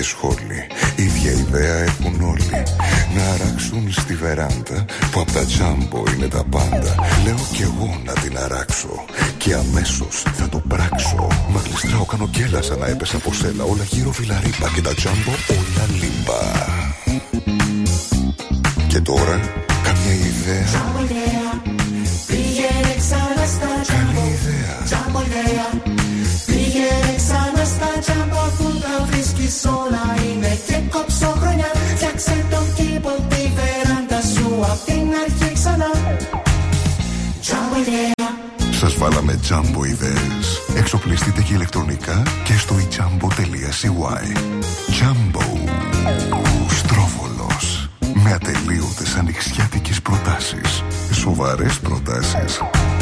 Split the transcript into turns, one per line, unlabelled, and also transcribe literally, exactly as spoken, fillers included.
σχόλοι. Ίδια ιδέα έχουν όλοι. Να αράξουν στη βεράντα που απ' τα τζάμπο είναι τα πάντα. Λέω κι εγώ να την αράξω και αμέσως θα το πράξω. Μα γλιστράω, κάνω κέλα σαν να έπεσα από σέλα. Όλα γύρω φιλαρίπα και τα τζάμπο όλα λίμπα. Και τώρα καμιά ιδέα.
Τζάμπο ιδέα. Πήγαινε ξανά στα τζάμπο.
ιδέα.
Τζάμπο ιδέα. Πήγαινε ξανά στα τζάμπο αφού τα βρίσκεις όλα είναι και κόψω χρονιά. Φτιάξε τον κήπο τη βεράντα σου απ' την αρχή ξανά. Τζάμπο ιδέα.
Σας βάλαμε τζάμπο ιδέες. Εξοπλιστείτε και ηλεκτρονικά και στο i jambo τελεία c y. Τζάμπο. Στρόβολος. Με ατελείωτες ανοιξιάτικες προτάσεις. Σοβαρές προτάσεις.